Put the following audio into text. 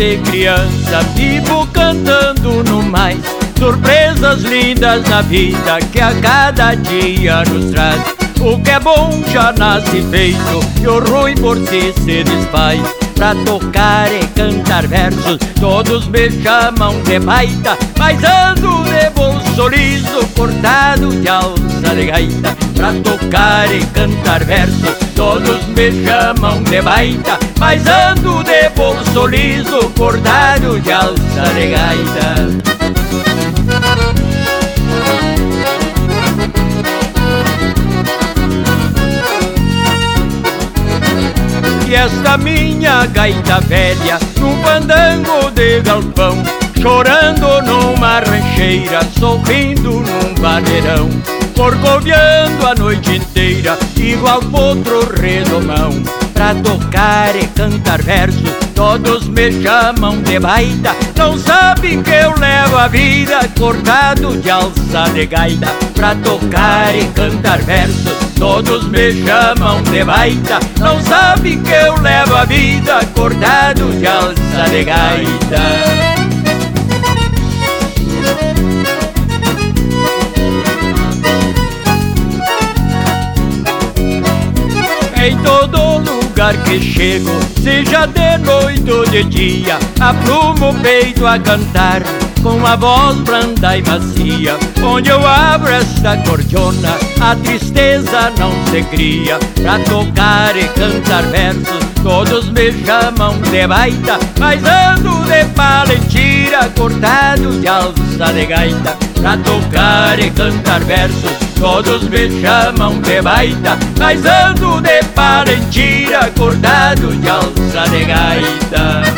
desde criança vivo cantando no mais, surpresas lindas na vida que a cada dia nos traz. O que é bom já nasce feito e o ruim por si se desfaz. Pra tocar e cantar versos todos me chamam de baita, mas ando de bolso liso cortado de alça de gaita. Pra tocar e cantar versos todos me chamam de baita, mas ando de bolso liso cortado de alça de gaita. E esta minha gaita velha num fandango de galpão, chorando numa rancheira, sorrindo num vaneirão, corcoviando a noite inteira igual potro redomão. Pra tocar e cantar versos todos me chamam de baita, não sabem que eu levo a vida cortado de alça de gaita. Pra tocar e cantar versos todos me chamam de baita, não sabem que eu levo a vida cortado de alça de gaita. Em todo lugar que chego, seja de noite ou de dia, aprumo o peito a cantar com a voz branda e macia. Onde eu abro esta cordiona, a tristeza não se cria. Pra tocar e cantar versos todos me chamam de baita, mas ando de palentira cortado de alça de gaita. Pra tocar e cantar versos todos me chamam de baita, mas ando de palentira cortado de alça de gaita.